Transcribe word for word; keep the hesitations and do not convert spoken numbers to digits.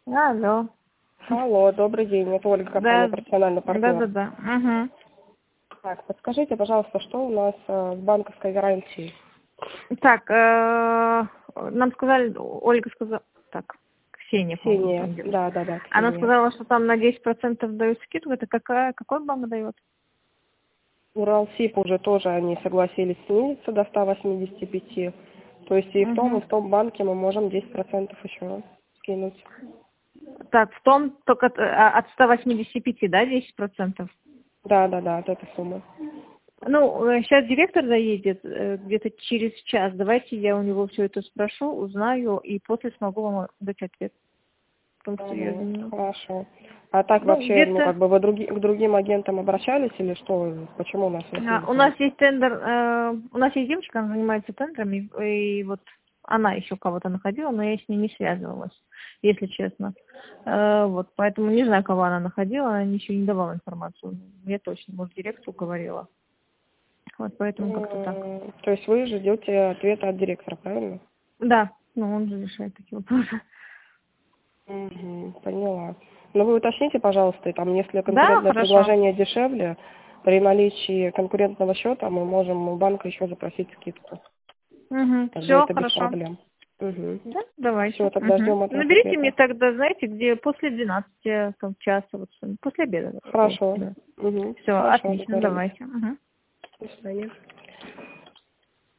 Алло. Алло, добрый день. Это Ольга, компания Да, «Профессиональный да, партнер». да, да. Угу. Так, подскажите, пожалуйста, что у нас э, с банковской гарантией? Так, э, нам сказали, Ольга сказала, так, Ксения, по-моему, Ксения. там девушка. Да, да, да, Она Ксения. сказала, что там на десять процентов дают скидку. Это какая, какой банк дает? Уралсиб уже тоже они согласились снизиться до ста восьмидесяти пяти. То есть и в том, и Угу. в том банке мы можем десять процентов еще скинуть. Так, в том только от, а, от ста восьмидесяти пяти, да, десять процентов? Да, да, да, от этой суммы. Ну, сейчас директор заедет э, где-то через час. Давайте я у него все это спрошу, узнаю, и после смогу вам дать ответ. Потому что я Угу, думаю, хорошо. А так ну, вообще, ну, где-то как бы вы други- к другим агентам обращались или что? Почему у нас а, у восемьдесят? нас есть тендер, э, у нас есть девочка, она занимается тендерами, и вот она еще кого-то находила, но я с ней не связывалась, если честно. Э, вот, поэтому не знаю, кого она находила, она ничего не давала информацию. Я точно, может, директору говорила. Вот, поэтому как-то так. М, То есть вы ждете ответа от директора, правильно? Да, ну он же решает такие вопросы. Угу, поняла. Ну вы уточните, пожалуйста, и там, если Да, конкурентное хорошо. предложение дешевле, при наличии конкурентного счета мы можем у банка еще запросить скидку. Угу. Как бы Все, это без хорошо. проблем. Угу. Да, давайте. Все, тогда Угу. ждем от вас Наберите мне ответа. тогда, знаете, где после двенадцати там, часа, вот, после обеда. Хорошо. Да. Угу. Все, Хорошо, отлично, договорились. давайте. Угу. До свидания.